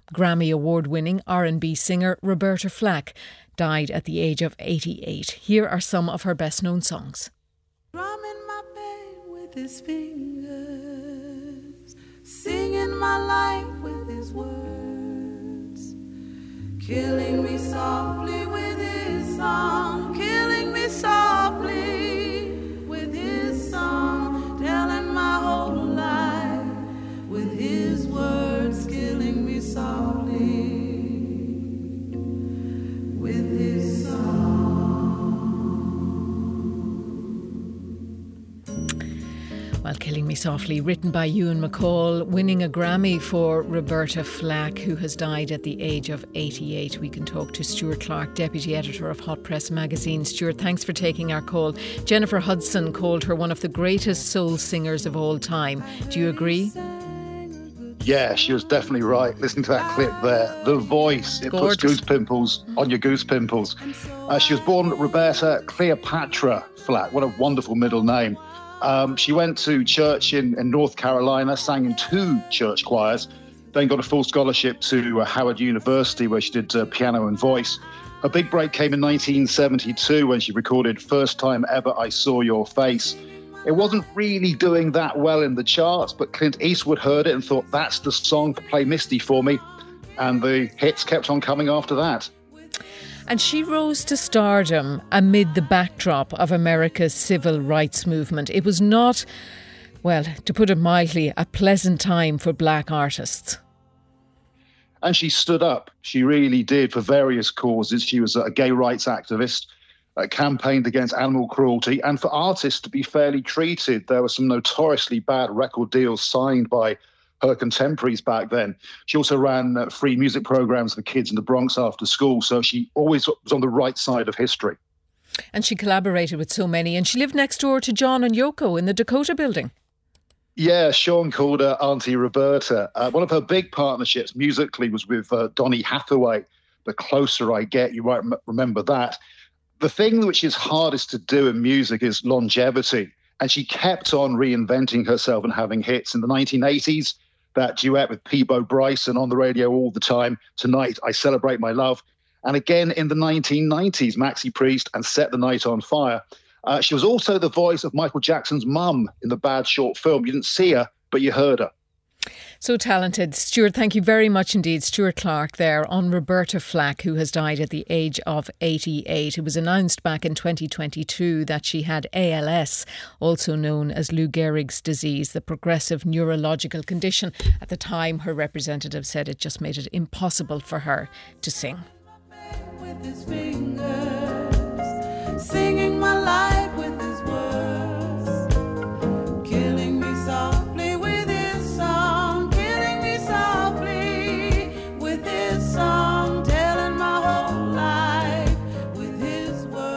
Grammy Award-winning R&B singer Roberta Flack died at the age of 88. Here are some of her best-known songs. Drumming my pain with his fingers, singing my life with his words, killing me softly with his song, killing me softly with his song, telling my whole life with his words, killing me softly with his song. Well, Killing Me Softly, written by Ewan MacColl, winning a Grammy for Roberta Flack, who has died at the age of 88. We can talk to Stuart Clark, Deputy Editor of Hot Press Magazine. Stuart, thanks for taking our call. Jennifer Hudson called her one of the greatest soul singers of all time. Do you agree? Yeah, she was definitely right. Listen to that clip there. The voice, it puts goose pimples on your goose pimples. She was born Roberta Cleopatra Flack. What a wonderful middle name. She went to church in North Carolina, sang in 2 church choirs, then got a full scholarship to Howard University, where she did piano and voice. Her big break came in 1972 when she recorded First Time Ever I Saw Your Face. It wasn't really doing that well in the charts, but Clint Eastwood heard it and thought, that's the song to play Misty for me. And the hits kept on coming after that. And she rose to stardom amid the backdrop of America's civil rights movement. It was not, well, to put it mildly, a pleasant time for black artists. And she stood up. She really did, for various causes. She was a gay rights activist, campaigned against animal cruelty, and for artists to be fairly treated. There were some notoriously bad record deals signed by her contemporaries back then. She also ran free music programs for kids in the Bronx after school, so she always was on the right side of history. And she collaborated with so many, and she lived next door to John and Yoko in the Dakota Building. Yeah, Sean called her Auntie Roberta. One of her big partnerships musically was with Donny Hathaway. The Closer I Get, you might remember that. The thing which is hardest to do in music is longevity. And she kept on reinventing herself and having hits. In the 1980s, that duet with Peabo Bryson on the radio all the time, Tonight I Celebrate My Love. And again in the 1990s, Maxi Priest and Set the Night on Fire. She was also the voice of Michael Jackson's mum in the Bad short film. You didn't see her, but you heard her. So talented. Stuart, thank you very much indeed. Stuart Clark there on Roberta Flack, who has died at the age of 88. It was announced back in 2022 that she had ALS, also known as Lou Gehrig's disease, the progressive neurological condition. At the time, her representative said it just made it impossible for her to sing. With his finger.